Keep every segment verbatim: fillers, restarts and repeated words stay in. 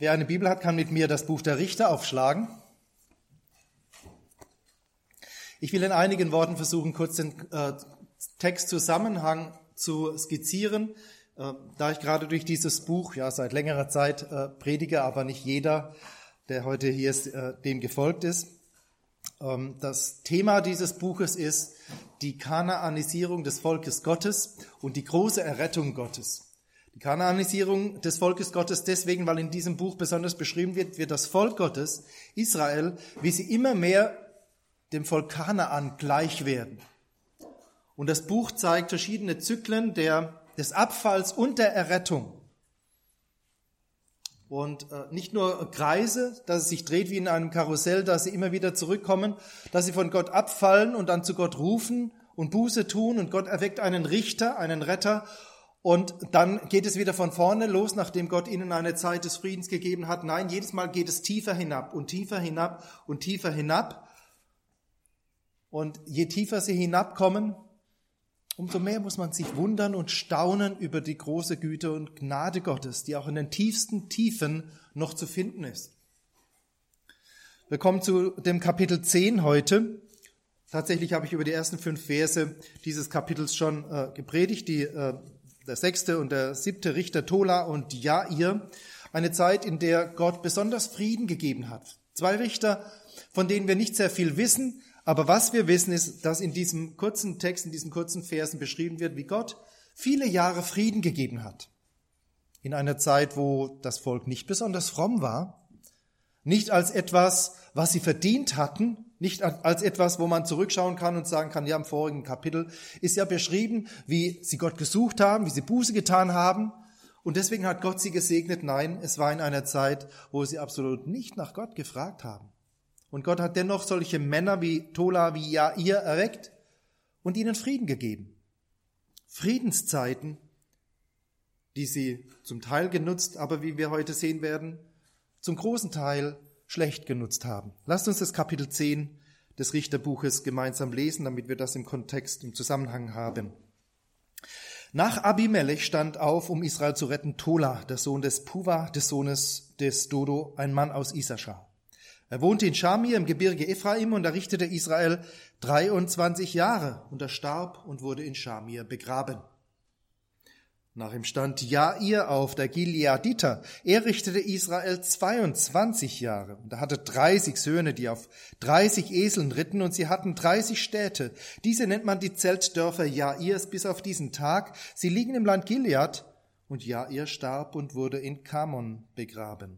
Wer eine Bibel hat, kann mit mir das Buch der Richter aufschlagen. Ich will in einigen Worten versuchen, kurz den äh, Textzusammenhang zu skizzieren, äh, da ich gerade durch dieses Buch ja seit längerer Zeit äh, predige, aber nicht jeder, der heute hier ist, äh, dem gefolgt ist. Ähm, das Thema dieses Buches ist die Kanaanisierung des Volkes Gottes und die große Errettung Gottes. Die Kanaanisierung des Volkes Gottes deswegen, weil in diesem Buch besonders beschrieben wird, wie das Volk Gottes, Israel, wie sie immer mehr dem Volk Kanaan gleich werden. Und das Buch zeigt verschiedene Zyklen der, des Abfalls und der Errettung. Und äh, nicht nur Kreise, dass es sich dreht wie in einem Karussell, dass sie immer wieder zurückkommen, dass sie von Gott abfallen und dann zu Gott rufen und Buße tun und Gott erweckt einen Richter, einen Retter. Und dann geht es wieder von vorne los, nachdem Gott ihnen eine Zeit des Friedens gegeben hat. Nein, jedes Mal geht es tiefer hinab und tiefer hinab und tiefer hinab. Und je tiefer sie hinabkommen, umso mehr muss man sich wundern und staunen über die große Güte und Gnade Gottes, die auch in den tiefsten Tiefen noch zu finden ist. Wir kommen zu dem Kapitel zehn heute. Tatsächlich habe ich über die ersten fünf Verse dieses Kapitels schon äh, gepredigt, die äh, der sechste und der siebte Richter, Tola und Jair, eine Zeit, in der Gott besonders Frieden gegeben hat. Zwei Richter, von denen wir nicht sehr viel wissen, aber was wir wissen ist, dass in diesem kurzen Text, in diesen kurzen Versen beschrieben wird, wie Gott viele Jahre Frieden gegeben hat. In einer Zeit, wo das Volk nicht besonders fromm war, nicht als etwas, was sie verdient hatten, nicht als etwas, wo man zurückschauen kann und sagen kann, ja, im vorigen Kapitel ist ja beschrieben, wie sie Gott gesucht haben, wie sie Buße getan haben. Und deswegen hat Gott sie gesegnet. Nein, es war in einer Zeit, wo sie absolut nicht nach Gott gefragt haben. Und Gott hat dennoch solche Männer wie Tola, wie Jair erweckt und ihnen Frieden gegeben. Friedenszeiten, die sie zum Teil genutzt, aber wie wir heute sehen werden, zum großen Teil schlecht genutzt haben. Lasst uns das Kapitel zehn des Richterbuches gemeinsam lesen, damit wir das im Kontext, im Zusammenhang haben. Nach Abimelech stand auf, um Israel zu retten, Tola, der Sohn des Puva, des Sohnes des Dodo, ein Mann aus Issachar. Er wohnte in Schamir im Gebirge Ephraim und errichtete Israel dreiundzwanzig Jahre und er starb und wurde in Schamir begraben. Nach ihm stand Jair auf, der Gileaditer. Er richtete Israel zweiundzwanzig Jahre. Und er hatte dreißig Söhne, die auf dreißig Eseln ritten, und sie hatten dreißig Städte. Diese nennt man die Zeltdörfer Jairs bis auf diesen Tag. Sie liegen im Land Gilead. Und Jair starb und wurde in Kamon begraben.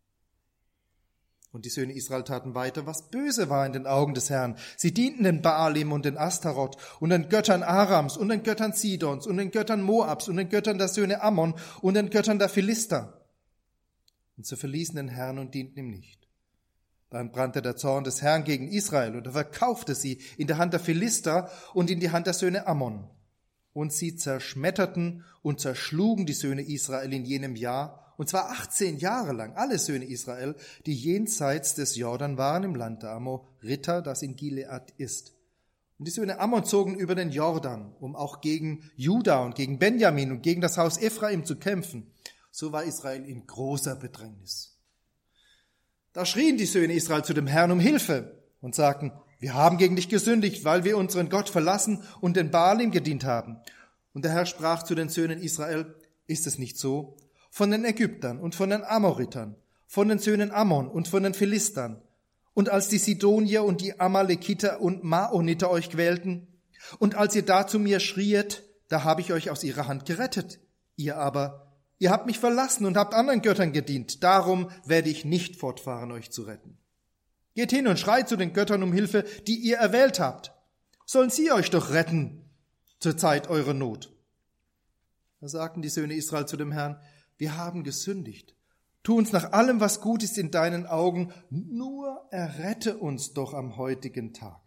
Und die Söhne Israel taten weiter, was böse war in den Augen des Herrn. Sie dienten den Baalim und den Astaroth und den Göttern Arams und den Göttern Sidons und den Göttern Moabs und den Göttern der Söhne Ammon und den Göttern der Philister. Und sie verließen den Herrn und dienten ihm nicht. Dann brannte der Zorn des Herrn gegen Israel und er verkaufte sie in der Hand der Philister und in die Hand der Söhne Ammon. Und sie zerschmetterten und zerschlugen die Söhne Israel in jenem Jahr, und zwar achtzehn Jahre lang, alle Söhne Israel, die jenseits des Jordan waren im Land der Amoriter, das in Gilead ist. Und die Söhne Ammon zogen über den Jordan, um auch gegen Juda und gegen Benjamin und gegen das Haus Ephraim zu kämpfen. So war Israel in großer Bedrängnis. Da schrien die Söhne Israel zu dem Herrn um Hilfe und sagten, wir haben gegen dich gesündigt, weil wir unseren Gott verlassen und den Baalim gedient haben. Und der Herr sprach zu den Söhnen Israel, ist es nicht so? Von den Ägyptern und von den Amoritern, von den Söhnen Ammon und von den Philistern. Und als die Sidonier und die Amalekiter und Maoniter euch quälten, und als ihr da zu mir schriet, da habe ich euch aus ihrer Hand gerettet. Ihr aber, ihr habt mich verlassen und habt anderen Göttern gedient. Darum werde ich nicht fortfahren, euch zu retten. Geht hin und schreit zu den Göttern um Hilfe, die ihr erwählt habt. Sollen sie euch doch retten zur Zeit eurer Not. Da sagten die Söhne Israel zu dem Herrn, wir haben gesündigt. Tu uns nach allem, was gut ist in deinen Augen, nur errette uns doch am heutigen Tag.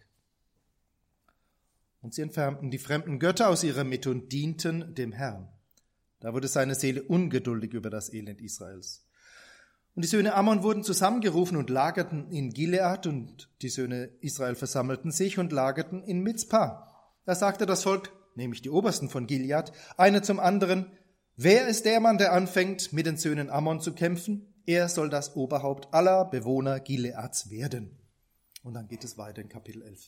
Und sie entfernten die fremden Götter aus ihrer Mitte und dienten dem Herrn. Da wurde seine Seele ungeduldig über das Elend Israels. Und die Söhne Ammon wurden zusammengerufen und lagerten in Gilead, und die Söhne Israel versammelten sich und lagerten in Mizpah. Da sagte das Volk, nämlich die Obersten von Gilead, einer zum anderen, wer ist der Mann, der anfängt, mit den Söhnen Ammon zu kämpfen? er soll das Oberhaupt aller Bewohner Gileads werden. Und dann geht es weiter in Kapitel elf.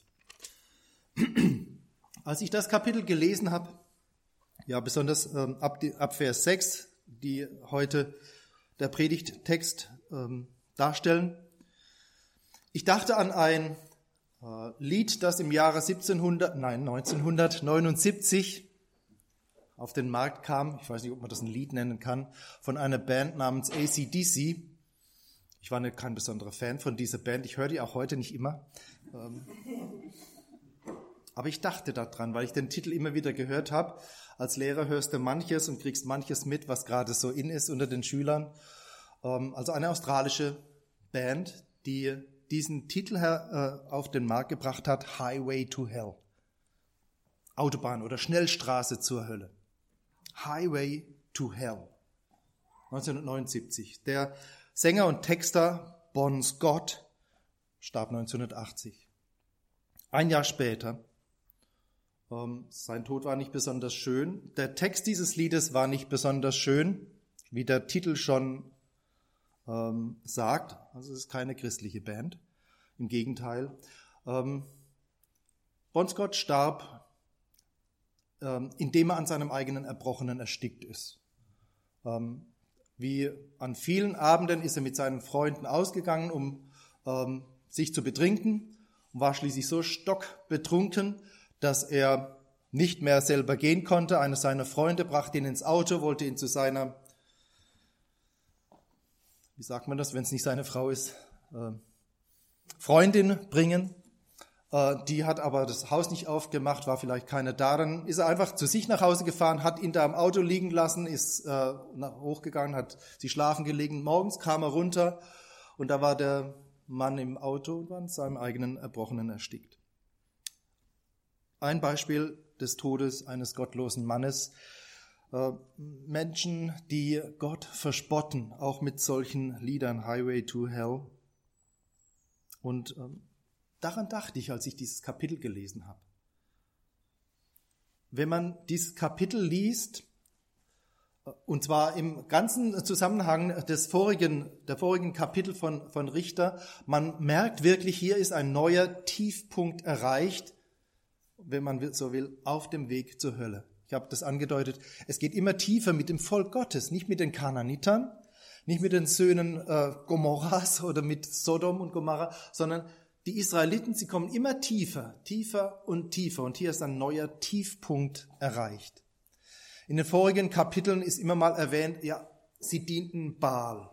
Als ich das Kapitel gelesen habe, ja besonders ähm, ab, die, ab Vers sechs, die heute der Predigttext ähm, darstellen, ich dachte an ein äh, Lied, das im Jahre siebzehnhundert, nein, neunzehnhundertneunundsiebzig auf den Markt kam. Ich weiß nicht, ob man das ein Lied nennen kann, von einer Band namens A C D C. Ich war nicht kein besonderer Fan von dieser Band. Ich höre die auch heute nicht immer. Ähm, aber ich dachte daran, weil ich den Titel immer wieder gehört habe. Als Lehrer hörst du manches und kriegst manches mit, was gerade so in ist unter den Schülern. Ähm, also eine australische Band, die diesen Titel her, äh, auf den Markt gebracht hat, Highway to Hell. Autobahn oder Schnellstraße zur Hölle. Highway to Hell. neunzehnhundertneunundsiebzig. Der Sänger und Texter Bon Scott starb neunzehnhundertachtzig. Ein Jahr später, ähm, sein Tod war nicht besonders schön. Der Text dieses Liedes war nicht besonders schön, wie der Titel schon ähm, sagt. Also es ist keine christliche Band. Im Gegenteil. Ähm, Bon Scott starb, indem er an seinem eigenen Erbrochenen erstickt ist. Ähm, wie an vielen Abenden ist er mit seinen Freunden ausgegangen, um ähm, sich zu betrinken, und war schließlich so stockbetrunken, dass er nicht mehr selber gehen konnte. Einer seiner Freunde brachte ihn ins Auto, wollte ihn zu seiner, wie sagt man das, wenn es nicht seine Frau ist, äh, Freundin bringen. Die hat aber das Haus nicht aufgemacht, war vielleicht keiner da. Dann ist er einfach zu sich nach Hause gefahren, hat ihn da im Auto liegen lassen, ist äh, hochgegangen, hat sie schlafen gelegen. Morgens kam er runter und da war der Mann im Auto und war an seinem eigenen Erbrochenen erstickt. Ein Beispiel des Todes eines gottlosen Mannes. Äh, Menschen, die Gott verspotten, auch mit solchen Liedern, Highway to Hell. Und ähm, daran dachte ich, als ich dieses Kapitel gelesen habe. Wenn man dieses Kapitel liest, und zwar im ganzen Zusammenhang des vorigen, der vorigen Kapitel von, von Richter, man merkt wirklich, hier ist ein neuer Tiefpunkt erreicht, wenn man so will, auf dem Weg zur Hölle. Ich habe das angedeutet, es geht immer tiefer mit dem Volk Gottes, nicht mit den Kanaanitern, nicht mit den Söhnen äh, Gomorras oder mit Sodom und Gomorra, sondern die Israeliten, sie kommen immer tiefer, tiefer und tiefer. Und hier ist ein neuer Tiefpunkt erreicht. In den vorigen Kapiteln ist immer mal erwähnt, ja, sie dienten Baal.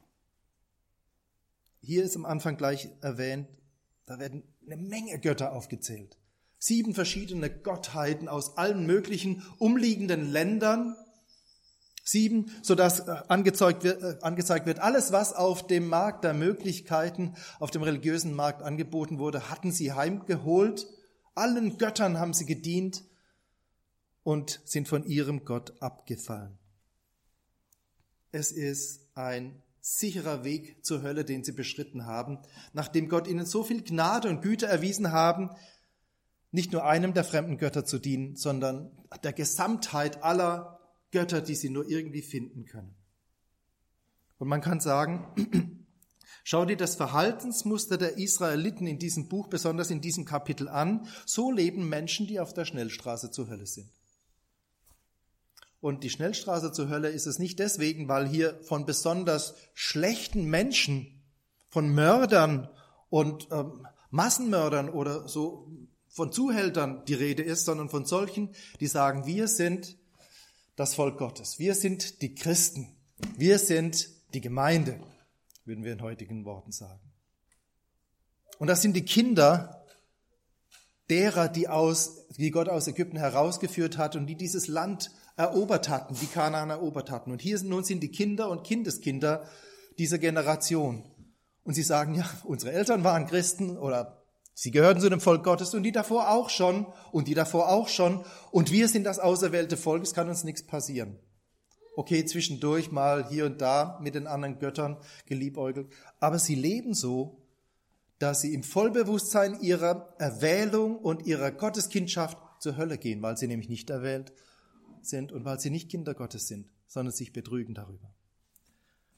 Hier ist am Anfang gleich erwähnt, da werden eine Menge Götter aufgezählt. Sieben verschiedene Gottheiten aus allen möglichen umliegenden Ländern. Sieben, sodass angezeigt wird, angezeigt wird, alles, was auf dem Markt der Möglichkeiten, auf dem religiösen Markt angeboten wurde, hatten sie heimgeholt. Allen Göttern haben sie gedient und sind von ihrem Gott abgefallen. Es ist ein sicherer Weg zur Hölle, den sie beschritten haben, nachdem Gott ihnen so viel Gnade und Güte erwiesen haben, nicht nur einem der fremden Götter zu dienen, sondern der Gesamtheit aller Götter, die sie nur irgendwie finden können. Und man kann sagen, schau dir das Verhaltensmuster der Israeliten in diesem Buch, besonders in diesem Kapitel an. So leben Menschen, die auf der Schnellstraße zur Hölle sind. Und die Schnellstraße zur Hölle ist es nicht deswegen, weil hier von besonders schlechten Menschen, von Mördern und ähm, Massenmördern oder so von Zuhältern die Rede ist, sondern von solchen, die sagen, wir sind das Volk Gottes. Wir sind die Christen. Wir sind die Gemeinde, würden wir in heutigen Worten sagen. Und das sind die Kinder derer, die, aus, die Gott aus Ägypten herausgeführt hat und die dieses Land erobert hatten, die Kanaan erobert hatten. Und hier sind, nun sind die Kinder und Kindeskinder dieser Generation. Und sie sagen, ja, unsere Eltern waren Christen oder sie gehörten zu dem Volk Gottes und die davor auch schon und die davor auch schon. Und wir sind das auserwählte Volk, es kann uns nichts passieren. Okay, zwischendurch mal hier und da mit den anderen Göttern geliebäugelt. Aber sie leben so, dass sie im Vollbewusstsein ihrer Erwählung und ihrer Gotteskindschaft zur Hölle gehen, weil sie nämlich nicht erwählt sind und weil sie nicht Kinder Gottes sind, sondern sich betrügen darüber.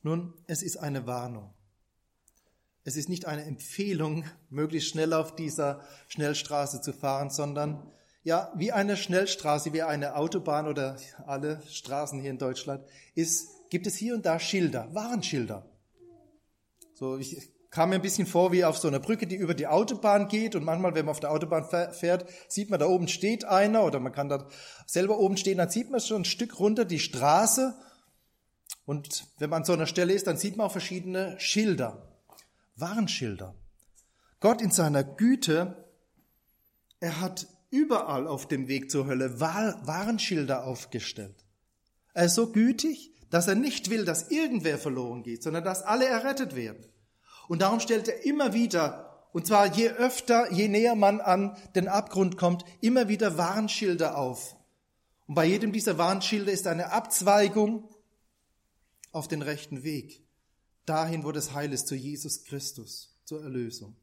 Nun, es ist eine Warnung. Es ist nicht eine Empfehlung, möglichst schnell auf dieser Schnellstraße zu fahren, sondern ja, wie eine Schnellstraße, wie eine Autobahn oder alle Straßen hier in Deutschland, ist, gibt es hier und da Schilder, Warnschilder. So, ich kam mir ein bisschen vor wie auf so einer Brücke, die über die Autobahn geht, und manchmal, wenn man auf der Autobahn fährt, sieht man, da oben steht einer, oder man kann da selber oben stehen, dann sieht man schon ein Stück runter die Straße, und wenn man an so einer Stelle ist, dann sieht man auch verschiedene Schilder. Warnschilder. Gott in seiner Güte, er hat überall auf dem Weg zur Hölle Warnschilder aufgestellt. Er ist so gütig, dass er nicht will, dass irgendwer verloren geht, sondern dass alle errettet werden. Und darum stellt er immer wieder, und zwar je öfter, je näher man an den Abgrund kommt, immer wieder Warnschilder auf. Und bei jedem dieser Warnschilder ist eine Abzweigung auf den rechten Weg. Dahin, wo das Heil ist, zu Jesus Christus, zur Erlösung.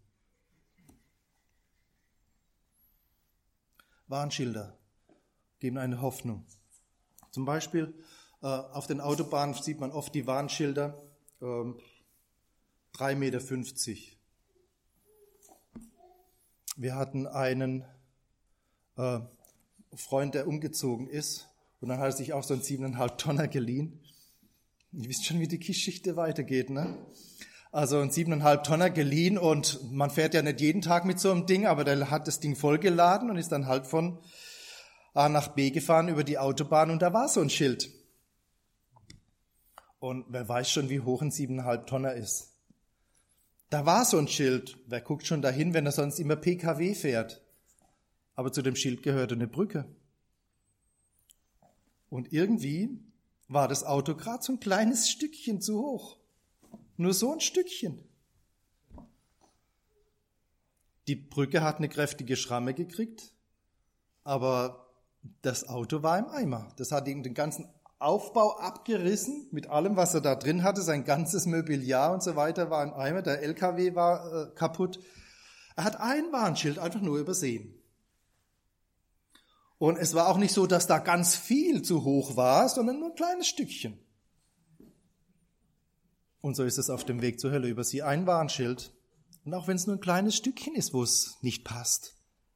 Warnschilder geben eine Hoffnung. Zum Beispiel äh, auf den Autobahnen sieht man oft die Warnschilder, äh, drei Meter fünfzig. Wir hatten einen äh, Freund, der umgezogen ist, und dann hat er sich auch so einen siebeneinhalb Tonner geliehen. Ihr wisst schon, wie die Geschichte weitergeht, ne? Also ein siebeneinhalb Tonner geliehen, und man fährt ja nicht jeden Tag mit so einem Ding, aber der hat das Ding vollgeladen und ist dann halt von A nach B gefahren über die Autobahn, und da war so ein Schild. Und wer weiß schon, wie hoch ein siebeneinhalb Tonner ist. Da war so ein Schild. Wer guckt schon dahin, wenn er sonst immer P K W fährt? Aber zu dem Schild gehörte eine Brücke. Und irgendwie war das Auto gerade so ein kleines Stückchen zu hoch. Nur so ein Stückchen. Die Brücke hat eine kräftige Schramme gekriegt, aber das Auto war im Eimer. Das hat ihm den ganzen Aufbau abgerissen, mit allem, was er da drin hatte, sein ganzes Mobiliar und so weiter war im Eimer, der L K W war äh, kaputt. Er hat ein Warnschild einfach nur übersehen. Und es war auch nicht so, dass da ganz viel zu hoch war, sondern nur ein kleines Stückchen. Und so ist es auf dem Weg zur Hölle. Über sie ein Warnschild. Und auch wenn es nur ein kleines Stückchen ist, wo es nicht passt.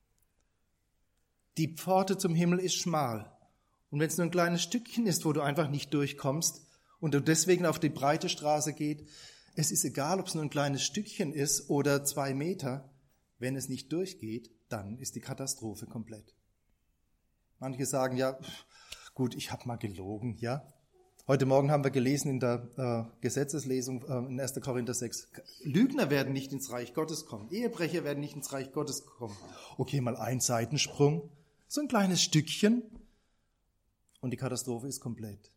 Die Pforte zum Himmel ist schmal. Und wenn es nur ein kleines Stückchen ist, wo du einfach nicht durchkommst und du deswegen auf die breite Straße geht, es ist egal, ob es nur ein kleines Stückchen ist oder zwei Meter. Wenn es nicht durchgeht, dann ist die Katastrophe komplett. Manche sagen, ja, gut, ich habe mal gelogen, ja. Heute Morgen haben wir gelesen in der äh, Gesetzeslesung äh, in erster Korinther sechs, Lügner werden nicht ins Reich Gottes kommen, Ehebrecher werden nicht ins Reich Gottes kommen. Okay, mal ein Seitensprung, so ein kleines Stückchen und die Katastrophe ist komplett.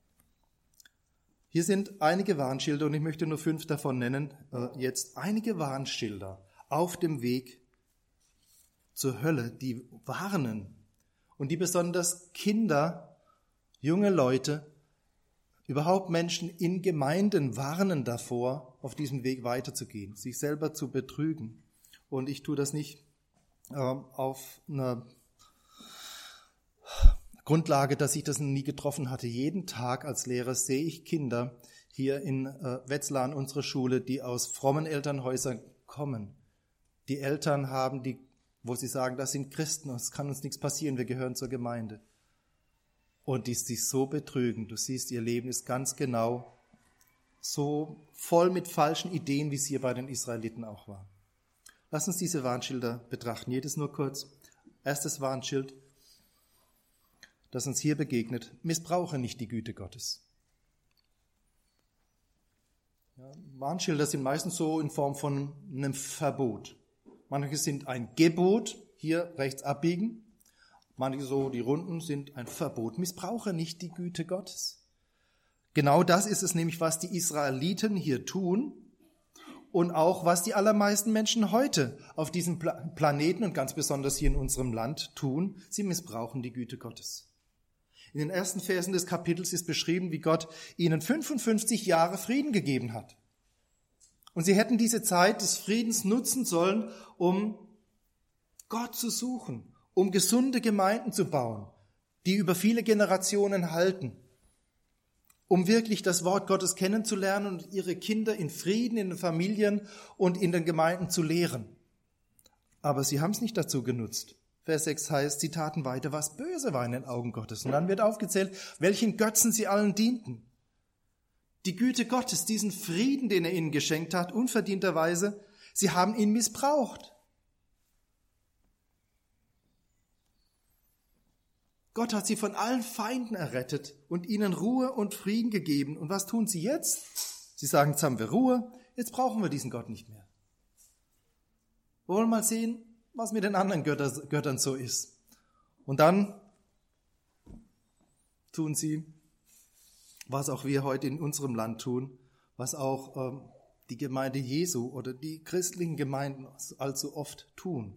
Hier sind einige Warnschilder, und ich möchte nur fünf davon nennen, äh, jetzt einige Warnschilder auf dem Weg zur Hölle, die warnen. Und die besonders Kinder, junge Leute, überhaupt Menschen in Gemeinden warnen davor, auf diesem Weg weiterzugehen, sich selber zu betrügen. Und ich tue das nicht äh, auf einer Grundlage, dass ich das nie getroffen hatte. Jeden Tag als Lehrer sehe ich Kinder hier in äh, Wetzlar an unserer Schule, die aus frommen Elternhäusern kommen. Die Eltern haben die wo sie sagen, das sind Christen, es kann uns nichts passieren, wir gehören zur Gemeinde. Und die sich so betrügen. Du siehst, ihr Leben ist ganz genau so voll mit falschen Ideen, wie es hier bei den Israeliten auch war. Lass uns diese Warnschilder betrachten, jedes nur kurz. Erstes Warnschild, das uns hier begegnet: Missbrauche nicht die Güte Gottes. Ja, Warnschilder sind meistens so in Form von einem Verbot. Manche sind ein Gebot, hier rechts abbiegen. Manche so, die Runden, sind ein Verbot. Missbrauche nicht die Güte Gottes. Genau das ist es nämlich, was die Israeliten hier tun und auch was die allermeisten Menschen heute auf diesem Planeten und ganz besonders hier in unserem Land tun. Sie missbrauchen die Güte Gottes. In den ersten Versen des Kapitels ist beschrieben, wie Gott ihnen fünfundfünfzig Jahre Frieden gegeben hat. Und sie hätten diese Zeit des Friedens nutzen sollen, um Gott zu suchen, um gesunde Gemeinden zu bauen, die über viele Generationen halten. um wirklich das Wort Gottes kennenzulernen und ihre Kinder in Frieden in den Familien und in den Gemeinden zu lehren. Aber sie haben es nicht dazu genutzt. Vers sechs heißt, sie taten weiter, was böse war in den Augen Gottes. Und dann wird aufgezählt, welchen Götzen sie allen dienten. Die Güte Gottes, diesen Frieden, den er ihnen geschenkt hat, unverdienterweise, sie haben ihn missbraucht. Gott hat sie von allen Feinden errettet und ihnen Ruhe und Frieden gegeben. Und was tun sie jetzt? Sie sagen, jetzt haben wir Ruhe, jetzt brauchen wir diesen Gott nicht mehr. Wir wollen mal sehen, was mit den anderen Götter, Göttern so ist. Und dann tun sie, was auch wir heute in unserem Land tun, was auch ähm, die Gemeinde Jesu oder die christlichen Gemeinden allzu oft tun.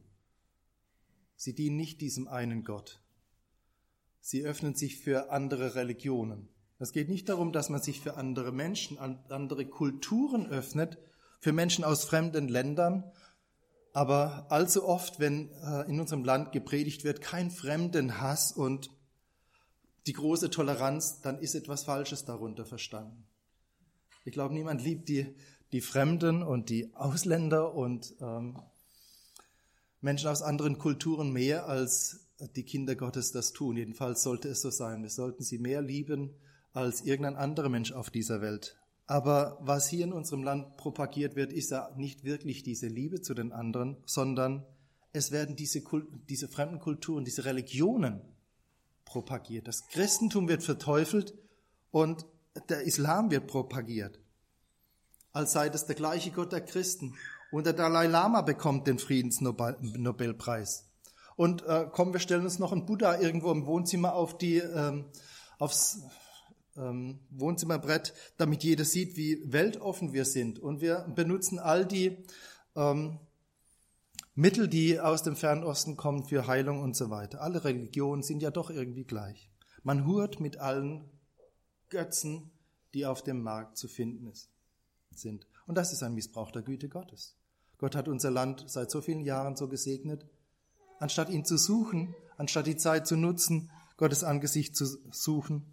Sie dienen nicht diesem einen Gott. Sie öffnen sich für andere Religionen. Es geht nicht darum, dass man sich für andere Menschen, andere Kulturen öffnet, für Menschen aus fremden Ländern. Aber allzu oft, wenn in unserem Land gepredigt wird, kein Fremdenhass und die große Toleranz, dann ist etwas Falsches darunter verstanden. Ich glaube, niemand liebt die, die Fremden und die Ausländer und ähm, Menschen aus anderen Kulturen mehr als die Kinder Gottes das tun. Jedenfalls sollte es so sein. Wir sollten sie mehr lieben als irgendein anderer Mensch auf dieser Welt. Aber was hier in unserem Land propagiert wird, ist ja nicht wirklich diese Liebe zu den anderen, sondern es werden diese, Kult, diese fremden Kulturen, diese Religionen propagiert. Das Christentum wird verteufelt und der Islam wird propagiert, als sei das der gleiche Gott der Christen. Und der Dalai Lama bekommt den Friedensnobelpreis. Und äh, komm, wir stellen uns noch einen Buddha irgendwo im Wohnzimmer auf die, ähm, aufs ähm, Wohnzimmerbrett, damit jeder sieht, wie weltoffen wir sind. Und wir benutzen all die ähm, Mittel, die aus dem Fernosten kommen für Heilung und so weiter. Alle Religionen sind ja doch irgendwie gleich. Man hurt mit allen Götzen, die auf dem Markt zu finden ist, sind. Und das ist ein Missbrauch der Güte Gottes. Gott hat unser Land seit so vielen Jahren so gesegnet. Anstatt ihn zu suchen, anstatt die Zeit zu nutzen, Gottes Angesicht zu suchen,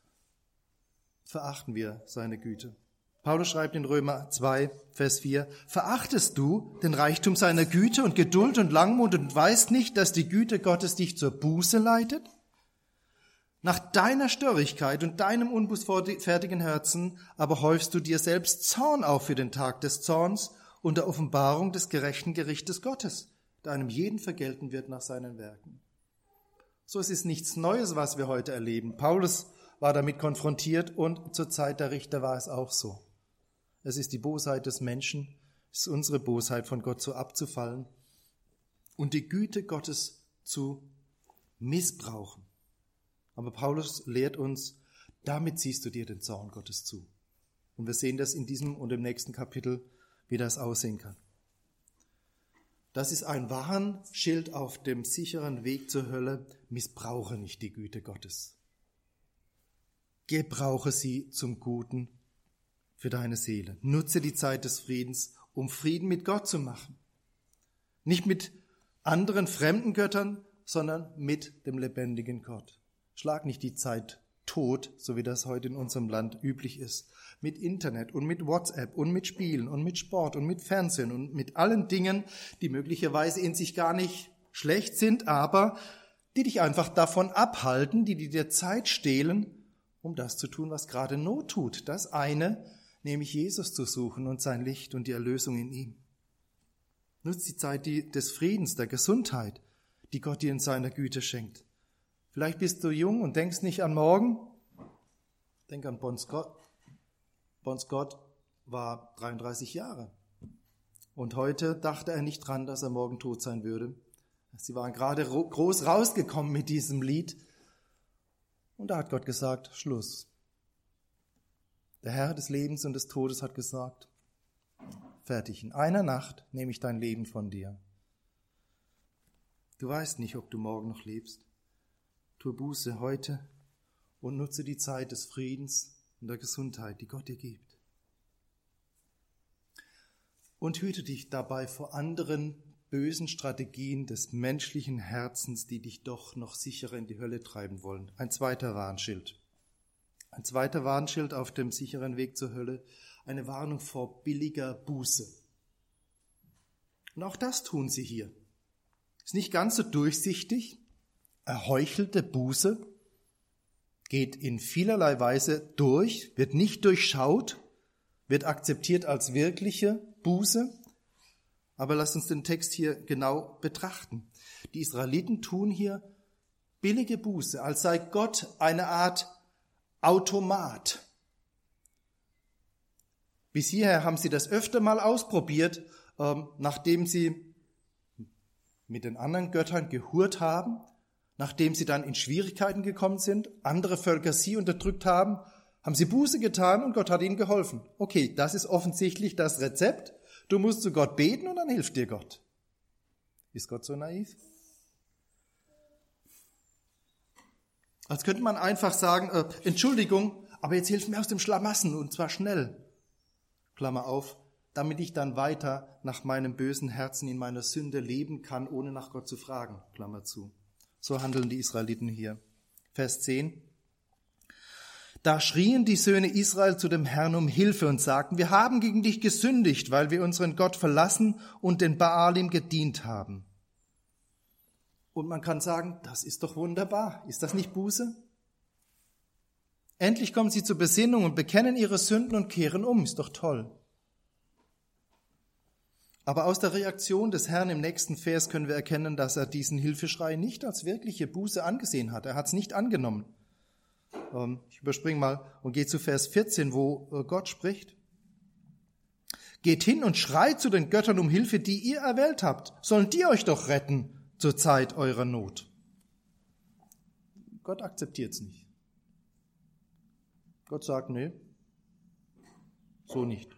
verachten wir seine Güte. Paulus schreibt in Römer zwei, Vers vier, verachtest du den Reichtum seiner Güte und Geduld und Langmut und weißt nicht, dass die Güte Gottes dich zur Buße leitet? Nach deiner Störrigkeit und deinem unbußfertigen Herzen aber häufst du dir selbst Zorn auf für den Tag des Zorns und der Offenbarung des gerechten Gerichtes Gottes, der einem jeden vergelten wird nach seinen Werken. So, es ist nichts Neues, was wir heute erleben. Paulus war damit konfrontiert und zur Zeit der Richter war es auch so. Es ist die Bosheit des Menschen, es ist unsere Bosheit, von Gott so abzufallen und die Güte Gottes zu missbrauchen. Aber Paulus lehrt uns, damit ziehst du dir den Zorn Gottes zu. Und wir sehen das in diesem und im nächsten Kapitel, wie das aussehen kann. Das ist ein Warnschild auf dem sicheren Weg zur Hölle. Missbrauche nicht die Güte Gottes. Gebrauche sie zum Guten für deine Seele. Nutze die Zeit des Friedens, um Frieden mit Gott zu machen. Nicht mit anderen fremden Göttern, sondern mit dem lebendigen Gott. Schlag nicht die Zeit tot, so wie das heute in unserem Land üblich ist, mit Internet und mit WhatsApp und mit Spielen und mit Sport und mit Fernsehen und mit allen Dingen, die möglicherweise in sich gar nicht schlecht sind, aber die dich einfach davon abhalten, die dir Zeit stehlen, um das zu tun, was gerade Not tut. Das eine, nämlich Jesus zu suchen und sein Licht und die Erlösung in ihm. Nutz die Zeit des Friedens, der Gesundheit, die Gott dir in seiner Güte schenkt. Vielleicht bist du jung und denkst nicht an morgen. Denk an Bon Scott. Bon Scott war dreiunddreißig Jahre. Und heute dachte er nicht dran, dass er morgen tot sein würde. Sie waren gerade groß rausgekommen mit diesem Lied. Und da hat Gott gesagt, Schluss. Der Herr des Lebens und des Todes hat gesagt, fertig, in einer Nacht nehme ich dein Leben von dir. Du weißt nicht, ob du morgen noch lebst. Tue Buße heute und nutze die Zeit des Friedens und der Gesundheit, die Gott dir gibt. Und hüte dich dabei vor anderen bösen Strategien des menschlichen Herzens, die dich doch noch sicherer in die Hölle treiben wollen. Ein zweiter Warnschild. Ein zweiter Warnschild auf dem sicheren Weg zur Hölle, eine Warnung vor billiger Buße. Und auch das tun sie hier. Ist nicht ganz so durchsichtig. Erheuchelte Buße geht in vielerlei Weise durch, wird nicht durchschaut, wird akzeptiert als wirkliche Buße. Aber lasst uns den Text hier genau betrachten. Die Israeliten tun hier billige Buße, als sei Gott eine Art Automat. Bis hierher haben sie das öfter mal ausprobiert, ähm, nachdem sie mit den anderen Göttern gehurt haben, nachdem sie dann in Schwierigkeiten gekommen sind, andere Völker sie unterdrückt haben, haben sie Buße getan und Gott hat ihnen geholfen. Okay, das ist offensichtlich das Rezept. Du musst zu Gott beten und dann hilft dir Gott. Ist Gott so naiv? Als könnte man einfach sagen, äh, Entschuldigung, aber jetzt hilf mir aus dem Schlamassen und zwar schnell. Klammer auf, damit ich dann weiter nach meinem bösen Herzen in meiner Sünde leben kann, ohne nach Gott zu fragen. Klammer zu. So handeln die Israeliten hier. Vers zehn. Da schrien die Söhne Israel zu dem Herrn um Hilfe und sagten, wir haben gegen dich gesündigt, weil wir unseren Gott verlassen und den Baalim gedient haben. Und man kann sagen, das ist doch wunderbar. Ist das nicht Buße? Endlich kommen sie zur Besinnung und bekennen ihre Sünden und kehren um. Ist doch toll. Aber aus der Reaktion des Herrn im nächsten Vers können wir erkennen, dass er diesen Hilfeschrei nicht als wirkliche Buße angesehen hat. Er hat es nicht angenommen. Ich überspringe mal und gehe zu Vers vierzehn, wo Gott spricht. Geht hin und schreit zu den Göttern um Hilfe, die ihr erwählt habt. Sollen die euch doch retten zur Zeit eurer Not? Gott akzeptiert es nicht. Gott sagt, nee, so nicht.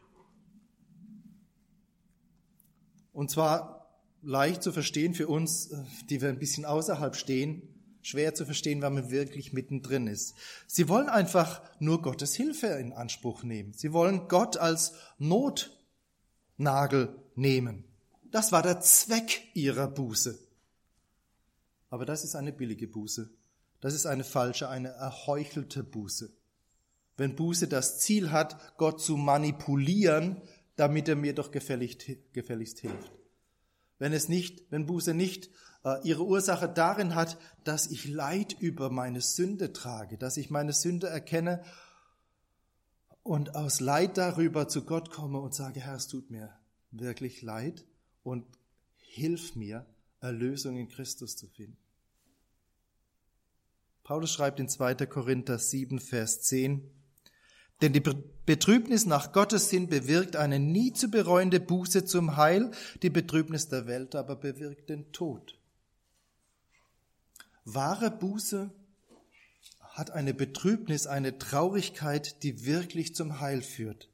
Und zwar leicht zu verstehen für uns, die wir ein bisschen außerhalb stehen, schwer zu verstehen, wenn man wirklich mittendrin ist. Sie wollen einfach nur Gottes Hilfe in Anspruch nehmen. Sie wollen Gott als Notnagel nehmen. Das war der Zweck ihrer Buße. Aber das ist eine billige Buße. Das ist eine falsche, eine erheuchelte Buße. Wenn Buße das Ziel hat, Gott zu manipulieren, damit er mir doch gefälligst, gefälligst hilft. Wenn es nicht, wenn Buße nicht äh, ihre Ursache darin hat, dass ich Leid über meine Sünde trage, dass ich meine Sünde erkenne und aus Leid darüber zu Gott komme und sage, Herr, es tut mir wirklich leid und hilf mir, Erlösung in Christus zu finden. Paulus schreibt in zweiter Korinther sieben, Vers zehn, denn die Betrübnis nach Gottes Sinn bewirkt eine nie zu bereuende Buße zum Heil, die Betrübnis der Welt aber bewirkt den Tod. Wahre Buße hat eine Betrübnis, eine Traurigkeit, die wirklich zum Heil führt.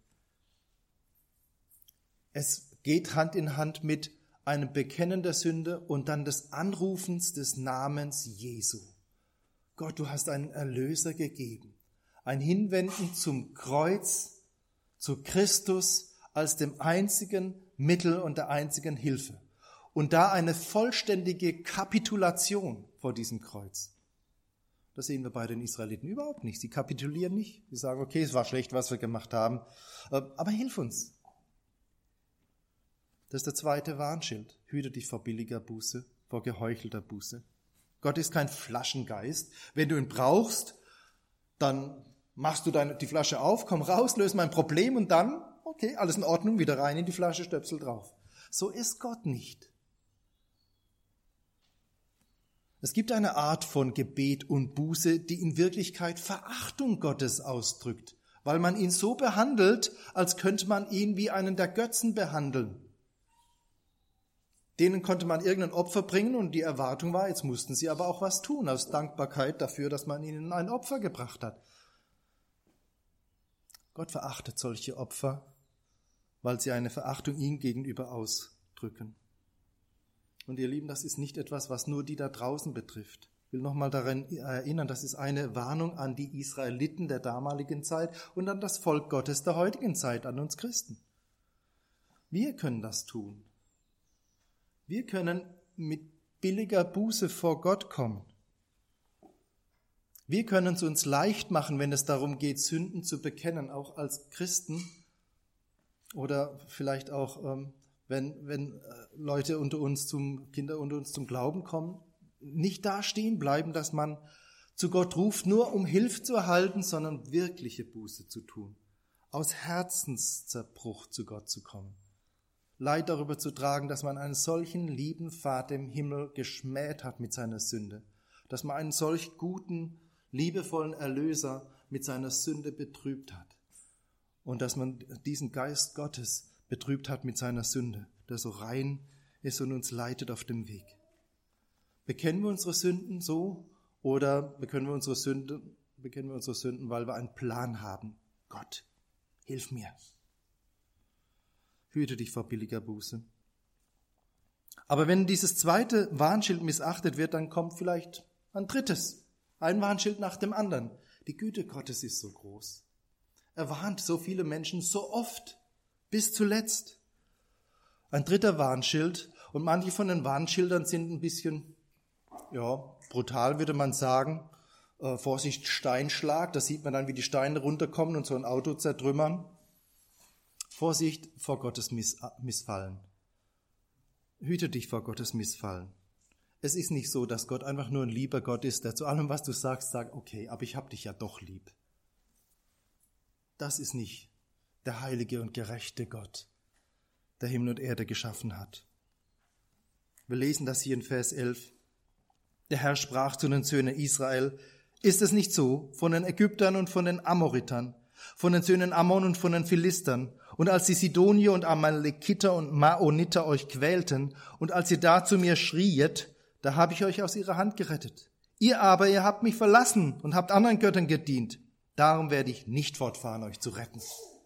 Es geht Hand in Hand mit einem Bekennen der Sünde und dann des Anrufens des Namens Jesu. Gott, du hast einen Erlöser gegeben. Ein Hinwenden zum Kreuz, zu Christus als dem einzigen Mittel und der einzigen Hilfe. Und da eine vollständige Kapitulation vor diesem Kreuz. Das sehen wir bei den Israeliten überhaupt nicht. Sie kapitulieren nicht. Sie sagen, okay, es war schlecht, was wir gemacht haben, aber hilf uns. Das ist der zweite Warnschild. Hüte dich vor billiger Buße, vor geheuchelter Buße. Gott ist kein Flaschengeist. Wenn du ihn brauchst, dann machst du deine, die Flasche auf, komm raus, löse mein Problem und dann, okay, alles in Ordnung, wieder rein in die Flasche, Stöpsel drauf. So ist Gott nicht. Es gibt eine Art von Gebet und Buße, die in Wirklichkeit Verachtung Gottes ausdrückt, weil man ihn so behandelt, als könnte man ihn wie einen der Götzen behandeln. Denen konnte man irgendein Opfer bringen und die Erwartung war, jetzt mussten sie aber auch was tun, aus Dankbarkeit dafür, dass man ihnen ein Opfer gebracht hat. Gott verachtet solche Opfer, weil sie eine Verachtung ihm gegenüber ausdrücken. Und ihr Lieben, das ist nicht etwas, was nur die da draußen betrifft. Ich will nochmal daran erinnern, das ist eine Warnung an die Israeliten der damaligen Zeit und an das Volk Gottes der heutigen Zeit, an uns Christen. Wir können das tun. Wir können mit billiger Buße vor Gott kommen. Wir können es uns leicht machen, wenn es darum geht, Sünden zu bekennen, auch als Christen oder vielleicht auch, ähm, wenn, wenn Leute unter uns zum, Kinder unter uns zum Glauben kommen, nicht da stehen bleiben, dass man zu Gott ruft, nur um Hilfe zu erhalten, sondern wirkliche Buße zu tun, aus Herzenszerbruch zu Gott zu kommen. Leid darüber zu tragen, dass man einen solchen lieben Vater im Himmel geschmäht hat mit seiner Sünde, dass man einen solch guten, liebevollen Erlöser mit seiner Sünde betrübt hat und dass man diesen Geist Gottes betrübt hat mit seiner Sünde, der so rein ist und uns leitet auf dem Weg. Bekennen wir unsere Sünden so oder bekennen wir unsere Sünden, bekennen wir unsere Sünden, weil wir einen Plan haben? Gott, hilf mir. Hüte dich vor billiger Buße. Aber wenn dieses zweite Warnschild missachtet wird, dann kommt vielleicht ein drittes. Ein Warnschild nach dem anderen. Die Güte Gottes ist so groß. Er warnt so viele Menschen so oft, bis zuletzt. Ein dritter Warnschild. Und manche von den Warnschildern sind ein bisschen, ja, brutal würde man sagen. Äh, Vorsicht, Steinschlag. Da sieht man dann, wie die Steine runterkommen und so ein Auto zertrümmern. Vorsicht vor Gottes Miss- Missfallen. Hüte dich vor Gottes Missfallen. Es ist nicht so, dass Gott einfach nur ein lieber Gott ist, der zu allem, was du sagst, sagt, okay, aber ich hab dich ja doch lieb. Das ist nicht der heilige und gerechte Gott, der Himmel und Erde geschaffen hat. Wir lesen das hier in Vers elf. Der Herr sprach zu den Söhnen Israel, ist es nicht so, von den Ägyptern und von den Amoritern, von den Söhnen Ammon und von den Philistern, und als die Sidonier und Amalekiter und Maoniter euch quälten, und als ihr da zu mir schrieet, da habe ich euch aus ihrer Hand gerettet. Ihr aber, ihr habt mich verlassen und habt anderen Göttern gedient. Darum werde ich nicht fortfahren, euch zu retten.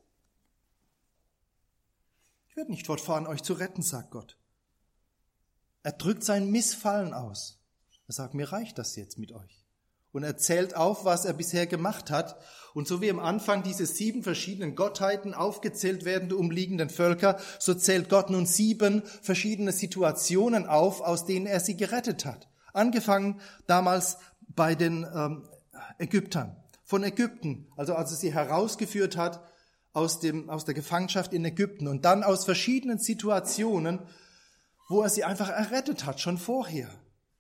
Ich werde nicht fortfahren, euch zu retten, sagt Gott. Er drückt sein Missfallen aus. Er sagt, mir reicht das jetzt mit euch. Und er zählt auf, was er bisher gemacht hat. Und so wie am Anfang diese sieben verschiedenen Gottheiten aufgezählt werden, die umliegenden Völker, so zählt Gott nun sieben verschiedene Situationen auf, aus denen er sie gerettet hat. Angefangen damals bei den ähm, Ägyptern. Von Ägypten, also als er sie herausgeführt hat aus, dem, aus der Gefangenschaft in Ägypten. Und dann aus verschiedenen Situationen, wo er sie einfach errettet hat, schon vorher.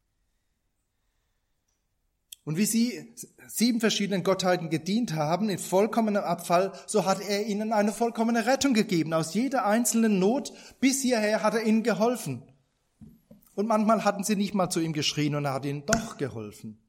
Und wie sie sieben verschiedenen Gottheiten gedient haben, in vollkommenem Abfall, so hat er ihnen eine vollkommene Rettung gegeben. Aus jeder einzelnen Not bis hierher hat er ihnen geholfen. Und manchmal hatten sie nicht mal zu ihm geschrien und er hat ihnen doch geholfen.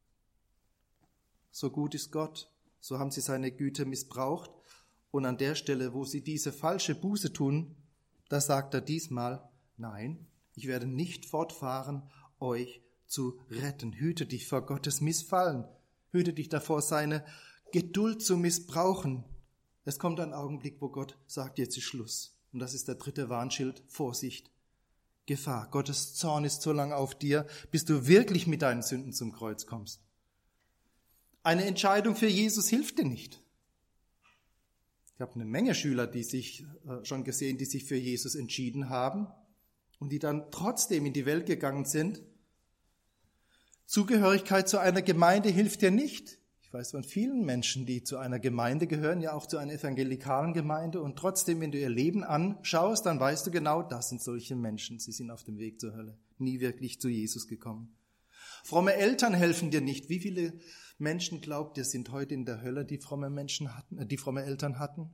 So gut ist Gott, so haben sie seine Güte missbraucht. Und an der Stelle, wo sie diese falsche Buße tun, da sagt er diesmal, nein, ich werde nicht fortfahren, euch zu retten. Hüte dich vor Gottes Missfallen. Hüte dich davor, seine Geduld zu missbrauchen. Es kommt ein Augenblick, wo Gott sagt, jetzt ist Schluss. Und das ist der dritte Warnschild. Vorsicht, Gefahr. Gottes Zorn ist so lange auf dir, bis du wirklich mit deinen Sünden zum Kreuz kommst. Eine Entscheidung für Jesus hilft dir nicht. Ich habe eine Menge Schüler, die sich äh, schon gesehen, die sich für Jesus entschieden haben und die dann trotzdem in die Welt gegangen sind. Zugehörigkeit zu einer Gemeinde hilft dir nicht. Ich weiß von vielen Menschen, die zu einer Gemeinde gehören, ja auch zu einer evangelikalen Gemeinde. Und trotzdem, wenn du ihr Leben anschaust, dann weißt du genau, das sind solche Menschen. Sie sind auf dem Weg zur Hölle, nie wirklich zu Jesus gekommen. Fromme Eltern helfen dir nicht. Wie viele Menschen, glaubt ihr, sind heute in der Hölle, die fromme Menschen hatten, äh, die fromme Eltern hatten?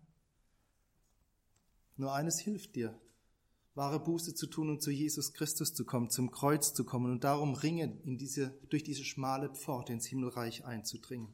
Nur eines hilft dir, wahre Buße zu tun und zu Jesus Christus zu kommen, zum Kreuz zu kommen und darum ringen, in diese, durch diese schmale Pforte ins Himmelreich einzudringen.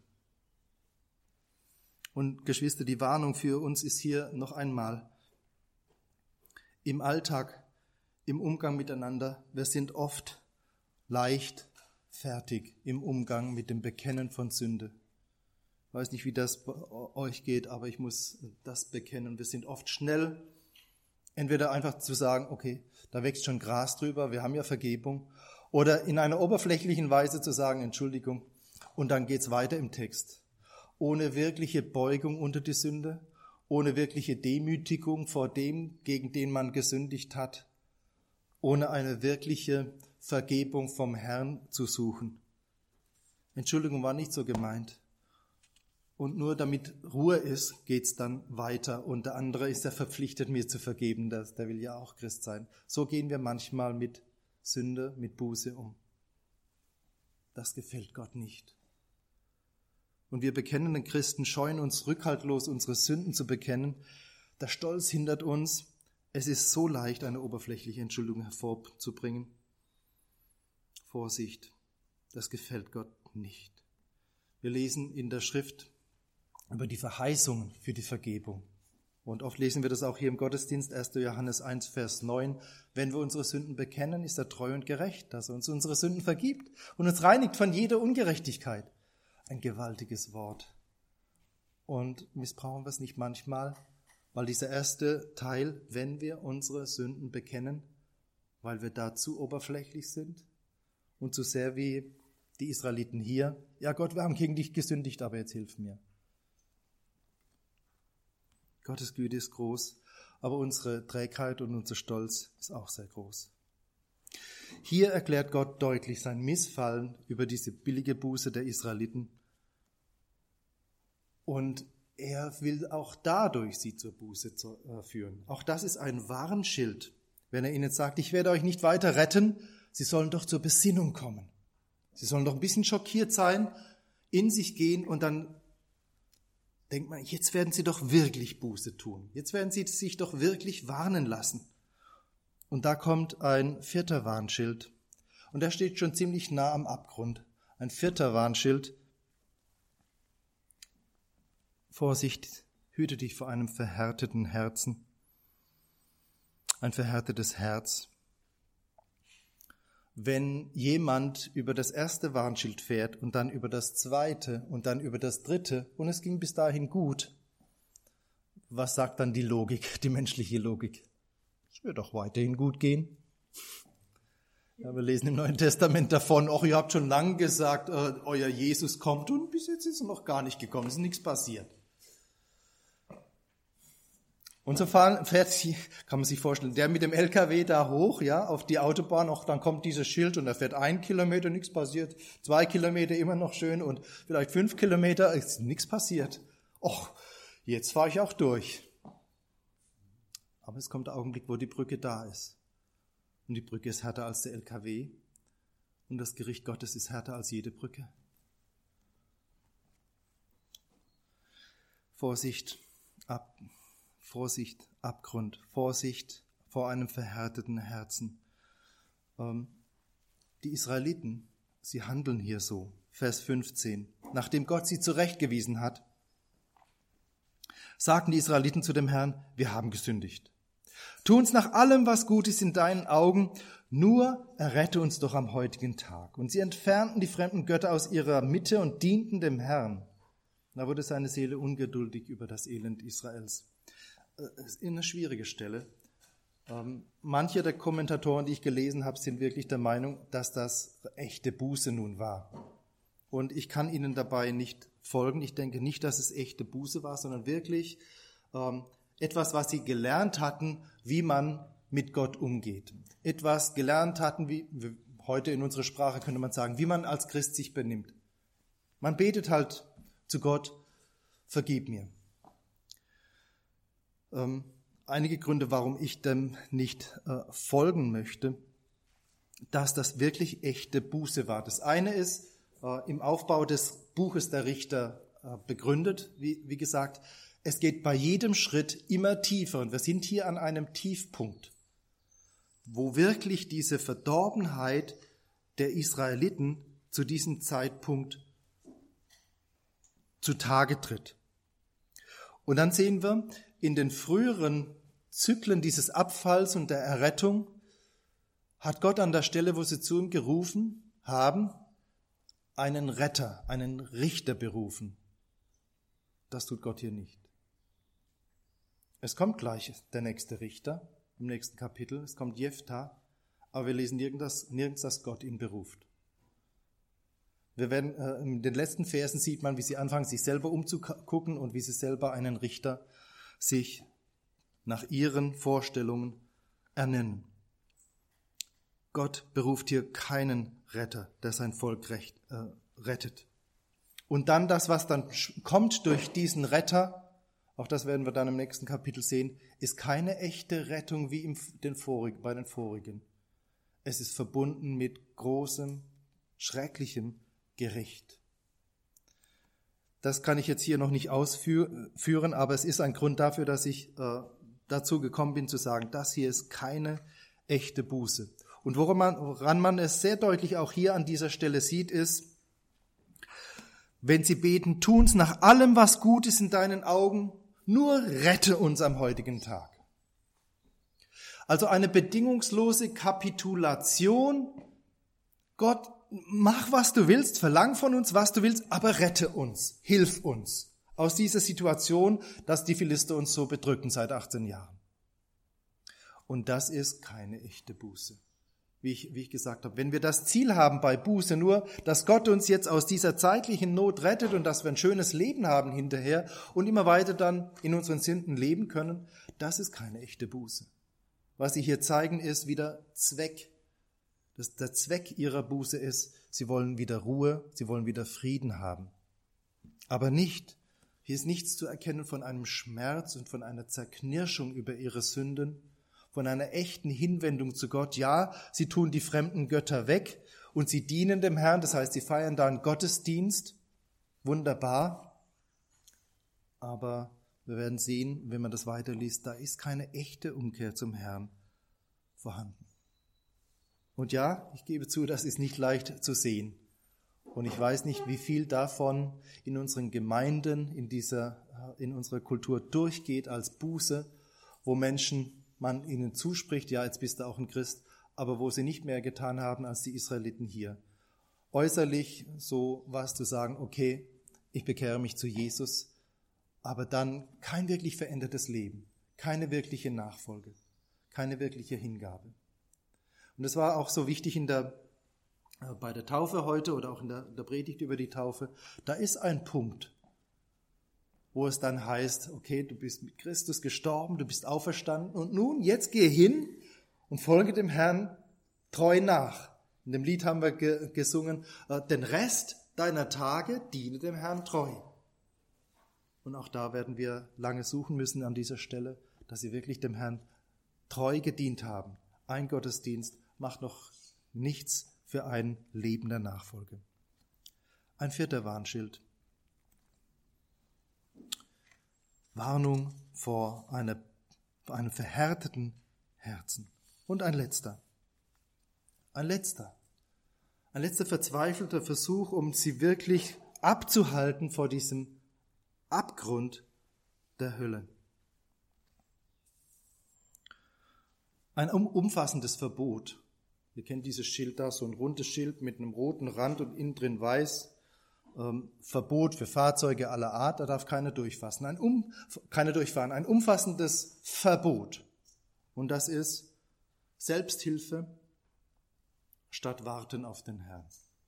Und Geschwister, die Warnung für uns ist hier noch einmal, im Alltag, im Umgang miteinander, wir sind oft leicht fertig im Umgang mit dem Bekennen von Sünde. Ich weiß nicht, wie das bei euch geht, aber ich muss das bekennen. Wir sind oft schnell, entweder einfach zu sagen, okay, da wächst schon Gras drüber, wir haben ja Vergebung, oder in einer oberflächlichen Weise zu sagen, Entschuldigung, und dann geht's weiter im Text. Ohne wirkliche Beugung unter die Sünde, ohne wirkliche Demütigung vor dem, gegen den man gesündigt hat, ohne eine wirkliche Vergebung vom Herrn zu suchen. Entschuldigung war nicht so gemeint. Und nur damit Ruhe ist, geht's dann weiter. Und der andere ist ja verpflichtet, mir zu vergeben. Das, der will ja auch Christ sein. So gehen wir manchmal mit Sünde, mit Buße um. Das gefällt Gott nicht. Und wir bekennenden Christen scheuen uns rückhaltlos, unsere Sünden zu bekennen. Der Stolz hindert uns. Es ist so leicht, eine oberflächliche Entschuldigung hervorzubringen. Vorsicht, das gefällt Gott nicht. Wir lesen in der Schrift über die Verheißungen für die Vergebung. Und oft lesen wir das auch hier im Gottesdienst, erster Johannes eins, Vers neun. Wenn wir unsere Sünden bekennen, ist er treu und gerecht, dass er uns unsere Sünden vergibt und uns reinigt von jeder Ungerechtigkeit. Ein gewaltiges Wort. Und missbrauchen wir es nicht manchmal, weil dieser erste Teil, wenn wir unsere Sünden bekennen, weil wir da zu oberflächlich sind und zu sehr wie die Israeliten hier, ja Gott, wir haben gegen dich gesündigt, aber jetzt hilf mir. Gottes Güte ist groß, aber unsere Trägheit und unser Stolz ist auch sehr groß. Hier erklärt Gott deutlich sein Missfallen über diese billige Buße der Israeliten. Und er will auch dadurch sie zur Buße führen. Auch das ist ein Warnschild, wenn er ihnen sagt, ich werde euch nicht weiter retten, sie sollen doch zur Besinnung kommen. Sie sollen doch ein bisschen schockiert sein, in sich gehen und dann denkt man, jetzt werden sie doch wirklich Buße tun. Jetzt werden sie sich doch wirklich warnen lassen. Und da kommt ein vierter Warnschild. Und der steht schon ziemlich nah am Abgrund. Ein vierter Warnschild. Vorsicht, hüte dich vor einem verhärteten Herzen. Ein verhärtetes Herz. Wenn jemand über das erste Warnschild fährt und dann über das zweite und dann über das dritte und es ging bis dahin gut, was sagt dann die Logik, die menschliche Logik? Es wird doch weiterhin gut gehen. Ja, wir lesen im Neuen Testament davon, ach, ihr habt schon lange gesagt, äh, euer Jesus kommt und bis jetzt ist er noch gar nicht gekommen, es ist nichts passiert. Und so fahren, fährt, kann man sich vorstellen, der mit dem L K W da hoch, ja, auf die Autobahn, auch dann kommt dieses Schild und er fährt ein Kilometer, nichts passiert, zwei Kilometer immer noch schön und vielleicht fünf Kilometer, ist nichts passiert. Och, jetzt fahre ich auch durch. Aber es kommt der Augenblick, wo die Brücke da ist. Und die Brücke ist härter als der L K W und das Gericht Gottes ist härter als jede Brücke. Vorsicht, ab. Vorsicht, Abgrund, Vorsicht vor einem verhärteten Herzen. Ähm, die Israeliten, sie handeln hier so. Vers fünfzehn. Nachdem Gott sie zurechtgewiesen hat, sagten die Israeliten zu dem Herrn, wir haben gesündigt. Tu uns nach allem, was gut ist in deinen Augen, nur errette uns doch am heutigen Tag. Und sie entfernten die fremden Götter aus ihrer Mitte und dienten dem Herrn. Da wurde seine Seele ungeduldig über das Elend Israels. Das ist eine schwierige Stelle. Ähm, manche der Kommentatoren, die ich gelesen habe, sind wirklich der Meinung, dass das echte Buße nun war. Und ich kann ihnen dabei nicht folgen. Ich denke nicht, dass es echte Buße war, sondern wirklich ähm, etwas, was sie gelernt hatten, wie man mit Gott umgeht. Etwas gelernt hatten, wie heute in unserer Sprache könnte man sagen, wie man als Christ sich benimmt. Man betet halt zu Gott, vergib mir. Ähm, einige Gründe, warum ich dem nicht äh, folgen möchte, dass das wirklich echte Buße war. Das eine ist äh, im Aufbau des Buches der Richter äh, begründet. Wie, wie gesagt, es geht bei jedem Schritt immer tiefer und wir sind hier an einem Tiefpunkt, wo wirklich diese Verdorbenheit der Israeliten zu diesem Zeitpunkt zutage tritt. Und dann sehen wir, in den früheren Zyklen dieses Abfalls und der Errettung hat Gott an der Stelle, wo sie zu ihm gerufen haben, einen Retter, einen Richter berufen. Das tut Gott hier nicht. Es kommt gleich der nächste Richter im nächsten Kapitel, es kommt Jephthah, aber wir lesen nirgends, nirgends, dass Gott ihn beruft. Wir werden, äh, in den letzten Versen sieht man, wie sie anfangen, sich selber umzugucken und wie sie selber einen Richter sich nach ihren Vorstellungen ernennen. Gott beruft hier keinen Retter, der sein Volk recht, äh, rettet. Und dann das, was dann kommt durch diesen Retter, auch das werden wir dann im nächsten Kapitel sehen, ist keine echte Rettung wie im, den vorigen, bei den vorigen. Es ist verbunden mit großem, schrecklichem Gericht. Das kann ich jetzt hier noch nicht ausführen, aber es ist ein Grund dafür, dass ich äh, dazu gekommen bin zu sagen, das hier ist keine echte Buße. Und woran man, woran man es sehr deutlich auch hier an dieser Stelle sieht, ist, wenn sie beten, tun's nach allem, was gut ist in deinen Augen, nur rette uns am heutigen Tag. Also eine bedingungslose Kapitulation. Gott, mach, was du willst, verlang von uns, was du willst, aber rette uns, hilf uns aus dieser Situation, dass die Philister uns so bedrücken seit achtzehn Jahren. Und das ist keine echte Buße. Wie ich, wie ich gesagt habe, wenn wir das Ziel haben bei Buße nur, dass Gott uns jetzt aus dieser zeitlichen Not rettet und dass wir ein schönes Leben haben hinterher und immer weiter dann in unseren Sünden leben können, das ist keine echte Buße. Was sie hier zeigen, ist wieder Zweck. Dass der Zweck ihrer Buße ist, sie wollen wieder Ruhe, sie wollen wieder Frieden haben. Aber nicht, hier ist nichts zu erkennen von einem Schmerz und von einer Zerknirschung über ihre Sünden, von einer echten Hinwendung zu Gott. Ja, sie tun die fremden Götter weg und sie dienen dem Herrn, das heißt, sie feiern da einen Gottesdienst. Wunderbar. Aber wir werden sehen, wenn man das weiterliest, da ist keine echte Umkehr zum Herrn vorhanden. Und ja, ich gebe zu, das ist nicht leicht zu sehen. Und ich weiß nicht, wie viel davon in unseren Gemeinden, in dieser, in unserer Kultur durchgeht als Buße, wo Menschen, man ihnen zuspricht, ja, jetzt bist du auch ein Christ, aber wo sie nicht mehr getan haben als die Israeliten hier. Äußerlich so was zu sagen, okay, ich bekehre mich zu Jesus, aber dann kein wirklich verändertes Leben, keine wirkliche Nachfolge, keine wirkliche Hingabe. Und es war auch so wichtig in der, bei der Taufe heute oder auch in der, der Predigt über die Taufe, da ist ein Punkt, wo es dann heißt, okay, du bist mit Christus gestorben, du bist auferstanden und nun, jetzt gehe hin und folge dem Herrn treu nach. In dem Lied haben wir ge- gesungen, den Rest deiner Tage diene dem Herrn treu. Und auch da werden wir lange suchen müssen an dieser Stelle, dass sie wirklich dem Herrn treu gedient haben. Ein Gottesdienst macht noch nichts für ein Leben der Nachfolge. Ein vierter Warnschild. Warnung vor einer, vor einem verhärteten Herzen. Und ein letzter. Ein letzter. Ein letzter verzweifelter Versuch, um sie wirklich abzuhalten vor diesem Abgrund der Hölle. Ein umfassendes Verbot. Ihr kennt dieses Schild da, so ein rundes Schild mit einem roten Rand und innen drin weiß. Ähm, Verbot für Fahrzeuge aller Art, da darf keiner durchfassen. Ein um, keiner durchfahren. Ein umfassendes Verbot. Und das ist Selbsthilfe statt Warten auf den Herrn.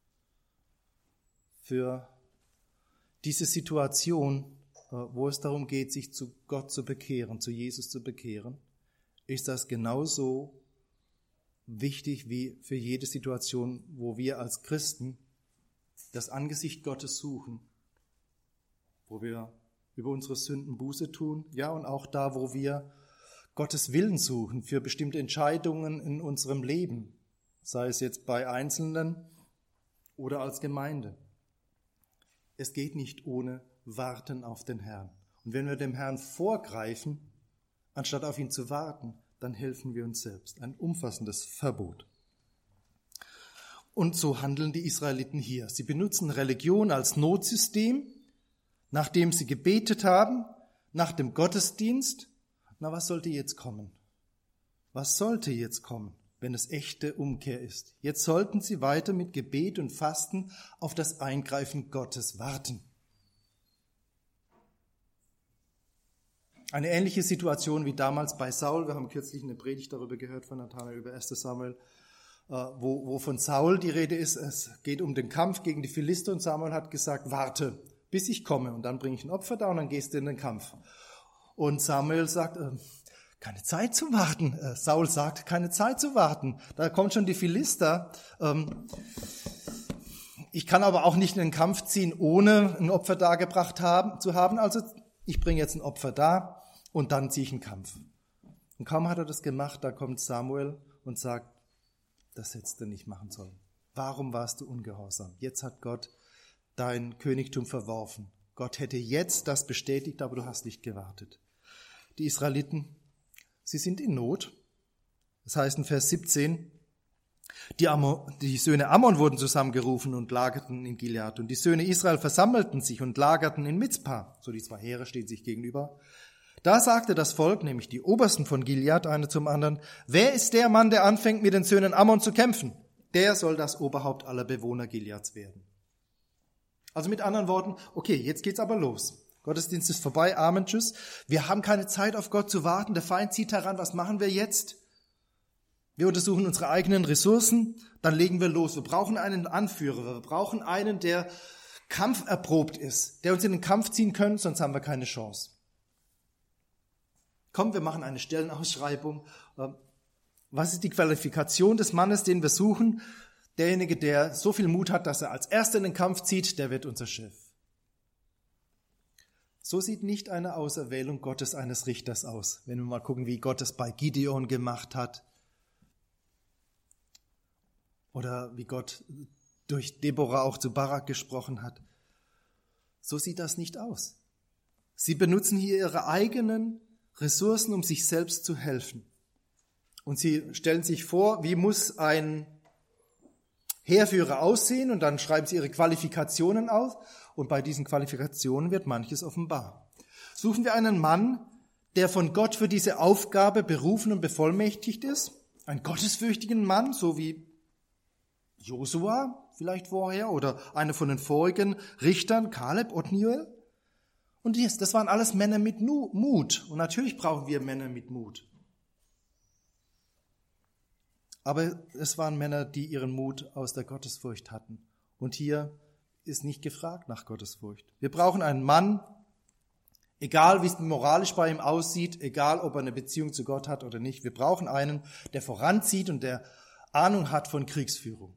Für diese Situation, wo es darum geht, sich zu Gott zu bekehren, zu Jesus zu bekehren, ist das genauso wichtig wie für jede Situation, wo wir als Christen das Angesicht Gottes suchen, wo wir über unsere Sünden Buße tun, ja, und auch da, wo wir Gottes Willen suchen für bestimmte Entscheidungen in unserem Leben, sei es jetzt bei Einzelnen oder als Gemeinde. Es geht nicht ohne Warten auf den Herrn. Und wenn wir dem Herrn vorgreifen, anstatt auf ihn zu warten, dann helfen wir uns selbst. Ein umfassendes Verbot. Und so handeln die Israeliten hier. Sie benutzen Religion als Notsystem, nachdem sie gebetet haben, nach dem Gottesdienst. Na, was sollte jetzt kommen? Was sollte jetzt kommen, wenn es echte Umkehr ist? Jetzt sollten sie weiter mit Gebet und Fasten auf das Eingreifen Gottes warten. Eine ähnliche Situation wie damals bei Saul. Wir haben kürzlich eine Predigt darüber gehört von Nathanael über ersten Samuel, wo, wo von Saul die Rede ist. Es geht um den Kampf gegen die Philister und Samuel hat gesagt, warte, bis ich komme und dann bringe ich ein Opfer da und dann gehst du in den Kampf. Und Samuel sagt, äh, keine Zeit zu warten. Äh, Saul sagt, keine Zeit zu warten. Da kommen schon die Philister. Ähm, ich kann aber auch nicht in den Kampf ziehen, ohne ein Opfer dargebracht haben, zu haben. Also ich bringe jetzt ein Opfer dar und dann ziehe ich einen Kampf. Und kaum hat er das gemacht, da kommt Samuel und sagt, das hättest du nicht machen sollen. Warum warst du ungehorsam? Jetzt hat Gott dein Königtum verworfen. Gott hätte jetzt das bestätigt, aber du hast nicht gewartet. Die Israeliten, sie sind in Not. Das heißt in Vers siebzehn, die, Ammon, die Söhne Ammon wurden zusammengerufen und lagerten in Gilead. Und die Söhne Israel versammelten sich und lagerten in Mizpah. So die zwei Heere stehen sich gegenüber. Da sagte das Volk, nämlich die Obersten von Gilead, eine zum anderen, wer ist der Mann, der anfängt, mit den Söhnen Ammon zu kämpfen? Der soll das Oberhaupt aller Bewohner Gileads werden. Also mit anderen Worten, okay, jetzt geht's aber los. Gottesdienst ist vorbei, Amen, tschüss. Wir haben keine Zeit auf Gott zu warten, der Feind zieht heran, was machen wir jetzt? Wir untersuchen unsere eigenen Ressourcen, dann legen wir los. Wir brauchen einen Anführer, wir brauchen einen, der kampferprobt ist, der uns in den Kampf ziehen kann, sonst haben wir keine Chance. Komm, wir machen eine Stellenausschreibung. Was ist die Qualifikation des Mannes, den wir suchen? Derjenige, der so viel Mut hat, dass er als Erster in den Kampf zieht, der wird unser Chef. So sieht nicht eine Auserwählung Gottes eines Richters aus. Wenn wir mal gucken, wie Gott es bei Gideon gemacht hat oder wie Gott durch Deborah auch zu Barak gesprochen hat. So sieht das nicht aus. Sie benutzen hier ihre eigenen Ressourcen, um sich selbst zu helfen. Und sie stellen sich vor, wie muss ein Heerführer aussehen, und dann schreiben sie ihre Qualifikationen auf, und bei diesen Qualifikationen wird manches offenbar. Suchen wir einen Mann, der von Gott für diese Aufgabe berufen und bevollmächtigt ist, einen gottesfürchtigen Mann, so wie Josua vielleicht vorher oder einer von den vorigen Richtern, Kaleb, Othniel. Und das waren alles Männer mit Mut. Und natürlich brauchen wir Männer mit Mut. Aber es waren Männer, die ihren Mut aus der Gottesfurcht hatten. Und hier ist nicht gefragt nach Gottesfurcht. Wir brauchen einen Mann, egal wie es moralisch bei ihm aussieht, egal ob er eine Beziehung zu Gott hat oder nicht. Wir brauchen einen, der voranzieht und der Ahnung hat von Kriegsführung.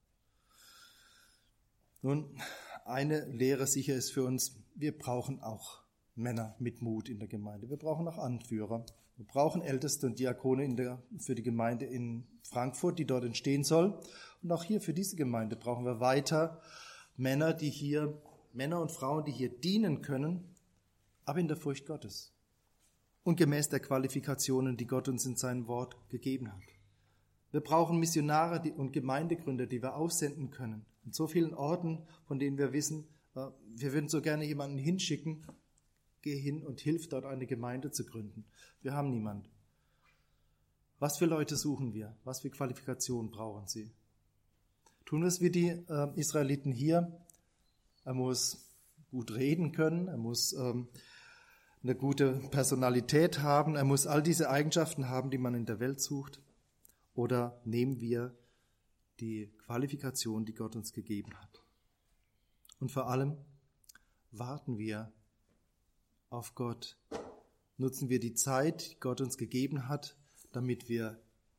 Nun, eine Lehre sicher ist für uns, wir brauchen auch Männer mit Mut in der Gemeinde. Wir brauchen auch Anführer. Wir brauchen Älteste und Diakone in der, für die Gemeinde in Frankfurt, die dort entstehen soll. Und auch hier für diese Gemeinde brauchen wir weiter Männer, die hier, Männer und Frauen, die hier dienen können, aber in der Furcht Gottes und gemäß der Qualifikationen, die Gott uns in seinem Wort gegeben hat. Wir brauchen Missionare und Gemeindegründer, die wir aussenden können. In so vielen Orten, von denen wir wissen, wir würden so gerne jemanden hinschicken, geh hin und hilf dort eine Gemeinde zu gründen. Wir haben niemand. Was für Leute suchen wir? Was für Qualifikationen brauchen sie? Tun wir es wie die äh, Israeliten hier. Er muss gut reden können, er muss ähm, eine gute Personalität haben, er muss all diese Eigenschaften haben, die man in der Welt sucht. Oder nehmen wir die Qualifikation, die Gott uns gegeben hat? Und vor allem warten wir auf Gott. Nutzen wir die Zeit, die Gott uns gegeben hat, damit wir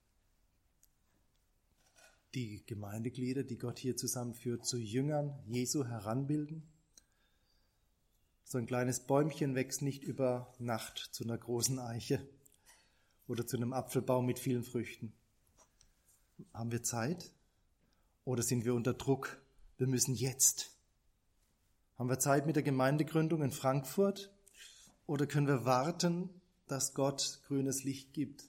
die Gemeindeglieder, die Gott hier zusammenführt, zu Jüngern Jesu heranbilden. So ein kleines Bäumchen wächst nicht über Nacht zu einer großen Eiche oder zu einem Apfelbaum mit vielen Früchten. Haben wir Zeit oder sind wir unter Druck? Wir müssen jetzt. Haben wir Zeit mit der Gemeindegründung in Frankfurt oder können wir warten, dass Gott grünes Licht gibt?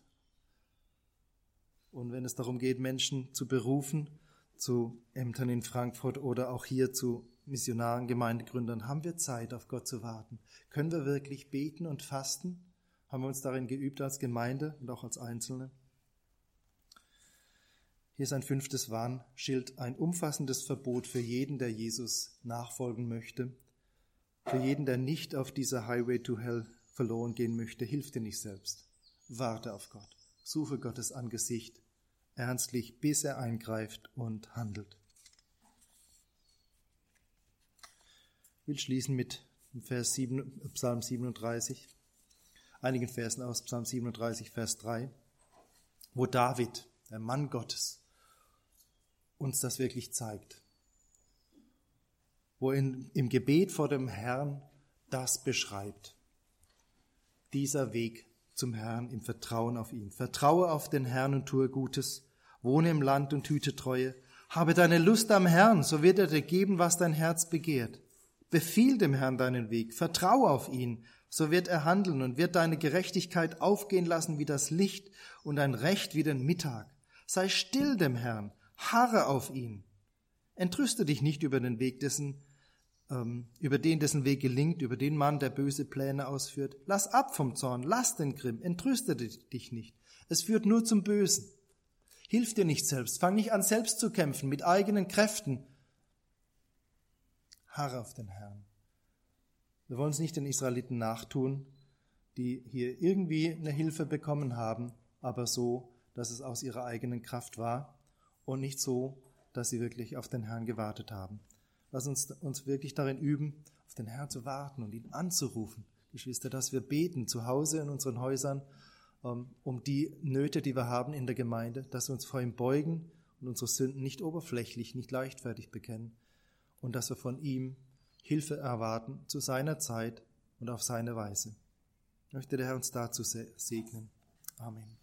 Und wenn es darum geht, Menschen zu berufen, zu Ämtern in Frankfurt oder auch hier zu Missionaren, Gemeindegründern, haben wir Zeit, auf Gott zu warten? Können wir wirklich beten und fasten? Haben wir uns darin geübt als Gemeinde und auch als Einzelne? Hier ist ein fünftes Warnschild, ein umfassendes Verbot für jeden, der Jesus nachfolgen möchte. Für jeden, der nicht auf dieser Highway to Hell verloren gehen möchte, hilf dir nicht selbst. Warte auf Gott. Suche Gottes Angesicht ernstlich, bis er eingreift und handelt. Ich will schließen mit Vers sieben, Psalm siebenunddreißig, einigen Versen aus Psalm siebenunddreißig, Vers drei, wo David, der Mann Gottes, uns das wirklich zeigt. wo er in, im Gebet vor dem Herrn das beschreibt. Dieser Weg zum Herrn im Vertrauen auf ihn. Vertraue auf den Herrn und tue Gutes. Wohne im Land und hüte Treue. Habe deine Lust am Herrn, so wird er dir geben, was dein Herz begehrt. Befiehl dem Herrn deinen Weg. Vertraue auf ihn, so wird er handeln und wird deine Gerechtigkeit aufgehen lassen wie das Licht und dein Recht wie den Mittag. Sei still dem Herrn, harre auf ihn. Entrüste dich nicht über den Weg dessen, ähm, über den, dessen Weg gelingt, über den Mann, der böse Pläne ausführt. Lass ab vom Zorn, lass den Grimm, entrüste dich nicht. Es führt nur zum Bösen. Hilf dir nicht selbst, fang nicht an, selbst zu kämpfen, mit eigenen Kräften. Harre auf den Herrn. Wir wollen es nicht den Israeliten nachtun, die hier irgendwie eine Hilfe bekommen haben, aber so, dass es aus ihrer eigenen Kraft war und nicht so, dass sie wirklich auf den Herrn gewartet haben. Lass uns uns wirklich darin üben, auf den Herrn zu warten und ihn anzurufen, Geschwister, dass wir beten zu Hause in unseren Häusern um, um die Nöte, die wir haben in der Gemeinde, dass wir uns vor ihm beugen und unsere Sünden nicht oberflächlich, nicht leichtfertig bekennen und dass wir von ihm Hilfe erwarten zu seiner Zeit und auf seine Weise. Ich möchte der Herr uns dazu segnen. Amen.